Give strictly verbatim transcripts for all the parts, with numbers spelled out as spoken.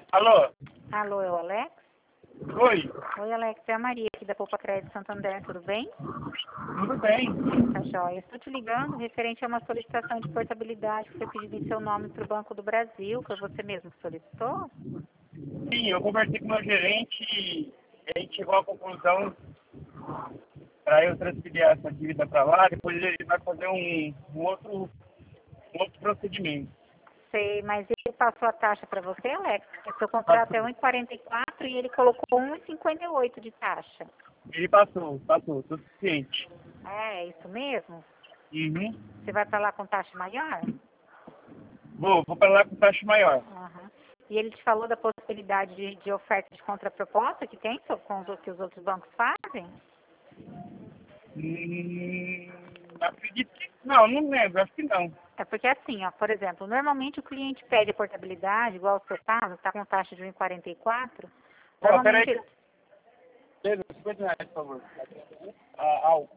Alô? Alô, é o Alex? Oi? Oi, Alex, é a Maria aqui da Poupa Crédito Santander, tudo bem? Tudo bem? Tá joia. Estou te ligando referente a uma solicitação de portabilidade que foi pedida em seu nome para o Banco do Brasil. Foi você mesmo que solicitou? Sim, eu conversei com o meu gerente e a gente chegou à conclusão para eu transferir essa dívida para lá, depois ele vai fazer um, um outro, um outro procedimento. Sei, mas ele passou a taxa para você, Alex? Porque seu contrato é Passou. um e quarenta e quatro e ele colocou um e cinquenta e oito de taxa. Ele passou, passou, suficiente. É, é isso mesmo? Uhum. Você vai para lá com taxa maior? Vou, vou para lá com taxa maior. Aham. E ele te falou da possibilidade de, de oferta de contraproposta que tem so- com os, que os outros bancos fazem? Hum, acredito que... Não, não lembro, acho que não. É porque assim, ó, por exemplo, normalmente o cliente pede a portabilidade, igual o seu caso, está com taxa de um e quarenta e quatro. Ó, peraí. Normalmente, Pedro, cinquenta reais, por favor. Ah, au.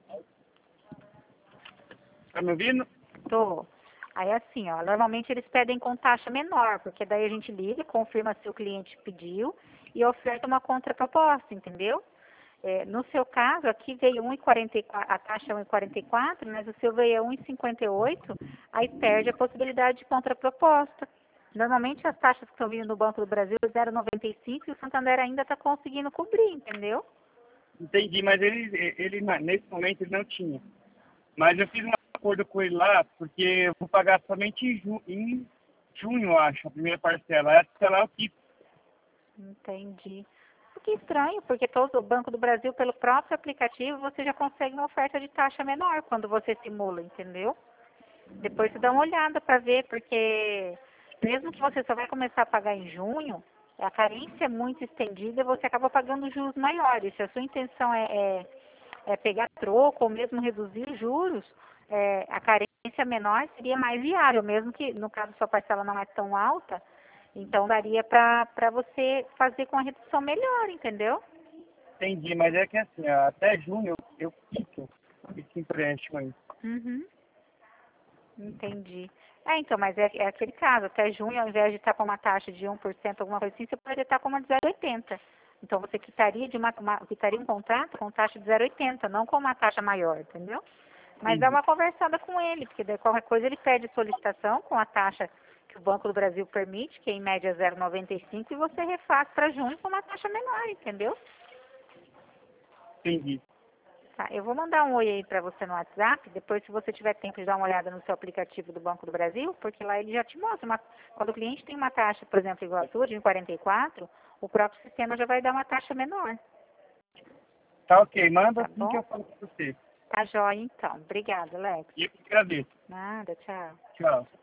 Tá me ouvindo? tô. Aí assim, ó, normalmente eles pedem com taxa menor, porque daí a gente liga, confirma se o cliente pediu e oferta uma contraproposta, entendeu? É, no seu caso, aqui veio um e quarenta e quatro, a taxa é um e quarenta e quatro, mas o seu veio a um e cinquenta e oito, aí perde a possibilidade de contraproposta. Normalmente as taxas que estão vindo no Banco do Brasil é zero vírgula noventa e cinco e o Santander ainda está conseguindo cobrir, entendeu? Entendi, mas ele, ele nesse momento ele não tinha. Mas eu fiz um acordo com ele lá, porque eu vou pagar somente em, ju em junho, eu acho, a primeira parcela. Essa lá eu fiz. Entendi. O que estranho, porque todo o Banco do Brasil, pelo próprio aplicativo, você já consegue uma oferta de taxa menor quando você simula, entendeu? Depois você dá uma olhada para ver, porque mesmo que você só vai começar a pagar em junho, a carência é muito estendida e você acaba pagando juros maiores. Se a sua intenção é, é, é pegar troco ou mesmo reduzir os juros, é, a carência menor seria mais viável, mesmo que no caso sua parcela não é tão alta, então daria para você fazer com a redução melhor, entendeu? Entendi, mas é que assim, ó, até junho eu, eu quito esse empréstimo aí. Uhum. Entendi. É, então, mas é, é aquele caso, até junho, ao invés de estar com uma taxa de um por cento, alguma coisa assim, você poderia estar com uma de zero vírgula oitenta. Então, você quitaria, de uma, uma, quitaria um contrato com taxa de zero vírgula oitenta, não com uma taxa maior, entendeu? Mas dá Entendi. uma conversada com ele, porque daí qualquer coisa ele pede solicitação com a taxa que o Banco do Brasil permite, que é em média zero vírgula noventa e cinco, e você refaz para junho com uma taxa menor, entendeu? Entendi. Tá, eu vou mandar um oi aí para você no WhatsApp, depois se você tiver tempo de dar uma olhada no seu aplicativo do Banco do Brasil, porque lá ele já te mostra, uma, quando o cliente tem uma taxa, por exemplo, igual a sua, de um e quarenta e quatro, o próprio sistema já vai dar uma taxa menor, Tá ok, manda tá assim que bom? eu falo com você. Tá jóia então. Obrigada, Alex. E eu que agradeço. Nada, tchau. Tchau.